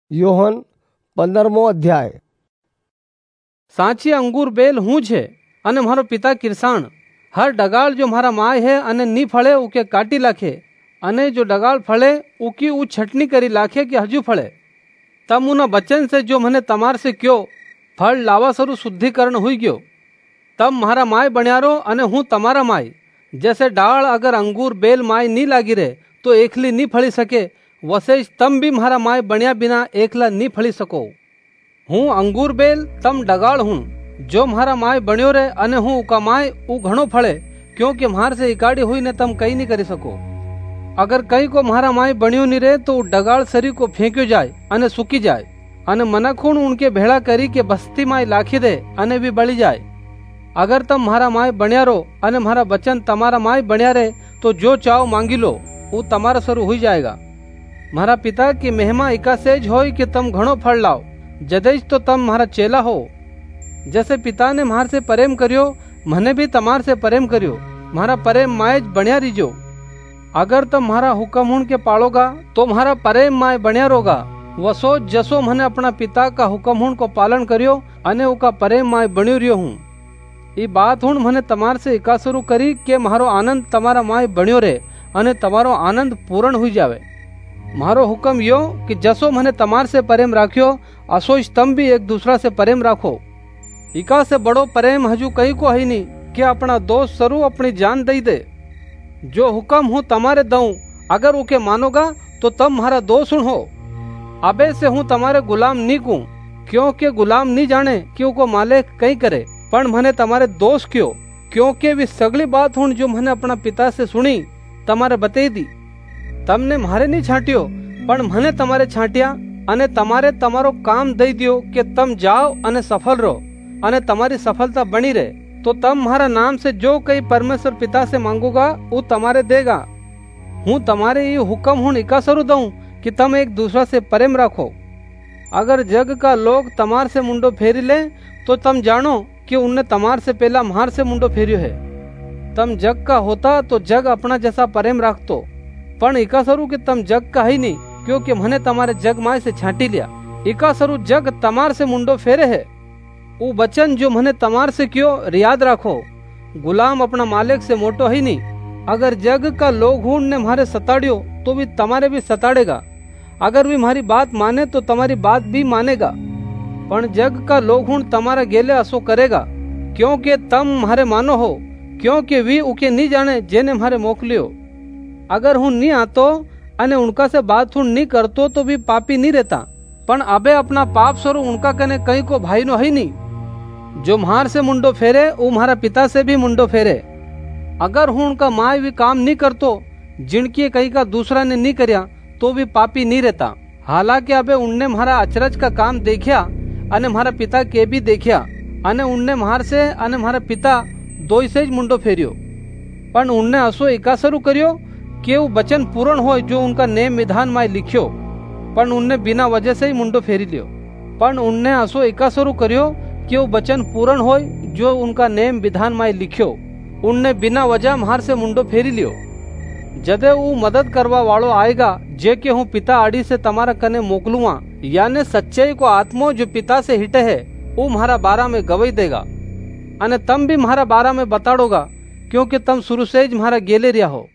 योहन 15मो अध्याय। साची अंगूर बेल हूँ छे अने मारो पिता किरसाण। हर डगाल जो मारा माय है अने नी फळे उके काटी लाखे, अने जो डगाल फळे उकी ऊ छटनी करी लाखे कि हजू फळे। तम उना बचन से जो मने तमार से क्यो फल लावा सरू शुद्धिकरण हुई गयो। तम मारा माय बण्यारो अने हूँ तमारा माय। जैसे डाल अगर अंगूर बेल माय नी लागी रहे तो एकली नी फળી सके, वसेज तम भी मारा माय बण्या बिना एकला नी फળી सको। हूँ अंगूर बेल तम डगाल हूँ। जो मारा माय बण्यो रे अने हूँ उका माय ऊ घणो फळे, क्योंकि मार से इकाड़ी हुई ने तम कई नहीं करी सको। अगर कई को मारा माय बण्यो नी रे तो डगाल सरी को फेंक्यो जाए अने सूकी जाए, अने मनखूण उनके भेड़ा करी के बस्ती माय लाखी दे अने भी बળી जाए। अगर तम मारा माय बण्या रो अने मारा बचन तमारा माय बण्या रे तो जो चाहो मांगी लो वो तमारा सरू हुई जाएगा। मारा पिता की महिमा इकासेज होय कि तम घणो फल लाओ, जदेज तो तम मारा चेला हो। जैसे पिता ने मार से प्रेम करियो, मने भी तमार से प्रेम करियो। मारा प्रेम मायज बण्या रीजो। अगर तम मारा हुक्म हुण के पालोगा तो मारा प्रेम माय बण्या रोगा। वसो जसो मने अपना पिता का हुक्म हुण को पालन करियो अने उका प्रेम माय बण्यो रियो हूँ। ई बात हुण मने तमार से इका शुरू करी के मारो आनंद तमारा माय बण्यो रे अने तमारो आनंद पूर्ण हुई जावे। मारो हुक्म यो कि जसो मने तमार से प्रेम राख्यो असोज तम भी एक दूसरा से प्रेम राखो। इका से बड़ो प्रेम हजू कई को है नहीं कि अपना दोस्त सरू अपनी जान दई दे। जो हुक्म हूँ तमारे दऊं, अगर उके मानोगा तो तम मारा दोस्त हो। अबे से हूँ तमारे गुलाम नी कहूं, क्योंकि गुलाम नी जाने कि उको मालिक कई करे, पण मने तमारे दोस्त क्यों, क्योंकि वी सगली बात हुण जो मने अपना पिता से सुनी तमारे बतई दी। तमने मारे नहीं छांटियो पण मने तमारे छांटिया अने तमारे तमारो काम दई दियो कि तम जाओ अने सफल रहो अने तमारी सफलता बनी रहे। तो तम मारा नाम से जो कई परमेश्वर पिता से मांगोगा वो तमारे देगा। हूँ तमारे ये हुक्म हुण इका सरू दऊं कि तम एक दूसरा से प्रेम रखो। अगर जग का लोग तमार से मुंडो फेरी ले तो तम जानो कि उनने तमार से पहला मार से मुंडो फेरियो है। तम जग का होता तो जग अपना जैसा प्रेम रखतो, पण इका सरू कि तम जग का ही नहीं, क्योंकि मने तमारे जग माय से छांटी लिया। इका सरू जग तमार से मुंडो फेरे है। वो बचन जो मने तमार से क्यों याद रखो, गुलाम अपना मालिक से मोटो ही नहीं। अगर जग का लोग हूण ने मारे सताड़ियो तो भी तमारे भी सताड़ेगा। अगर भी मारी बात माने तो तुम्हारी बात भी मानेगा, पण जग का लोग हूण तमारा गेले असो करेगा, क्योंकि तम मारे मानो हो, क्योंकि वी उके नहीं जाने जेने मारे मोकलियो। अगर हूँ नहीं आतो अने उनका से बात हूँ नहीं करतो तो भी पापी नहीं रहता, पण अबे अपना पाप स्वरूप उनका कने कहीं को भाई नो है नहीं। जो मार से मुंडो फेरे वो मारा पिता से भी मुंडो फेरे। अगर हूँ उनका माय भी काम नहीं करतो जिनकी कहीं का दूसरा ने नहीं करया तो भी पापी नहीं रहता। हालांकि अबे उनने मारा अचरज का काम देखिया अने मारा पिता के भी देखिया, अने उनने मार से अने मारा पिता दोई से मुंडो फेरियो। पण उनने असो एका शुरू करियो कि वो वचन पूर्ण हो जो उनका नेम विधान माय लिखियो, पण उनने बिना वजह से ही मुंडो फेरी लियो। पण उनने असो एका शुरू करियो कि वो वचन पूर्ण हो जो उनका नेम विधान माय लिखियो, उनने बिना वजह मार से मुंडो फेरी लियो। जदे वो मदद करवा वालो आएगा जे के हूँ पिता आड़ी से तमारा कने मोकलूआ, यानी सच्चाई को आत्मो जो पिता से हिटे है वो मारा बारा में गवई देगा, अने तम भी मारा बारा में बताड़ोगा, क्योंकि तम शुरू से ही मारा गेले रिया हो।